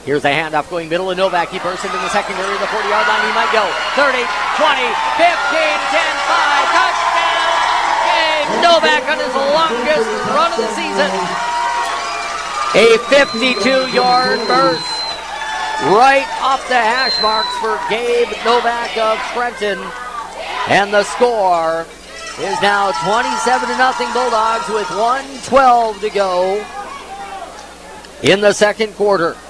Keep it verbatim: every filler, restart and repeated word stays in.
Here's a handoff going middle of Novak. He bursts into the secondary of the forty-yard line. He might go. thirty, twenty, fifteen, ten, five. Touchdown, Gabe Novak on his longest run of the season. A fifty-two-yard burst right off the hash marks for Gabe Novak of Trenton. And the score is now twenty-seven to nothing Bulldogs with one twelve to go in the second quarter.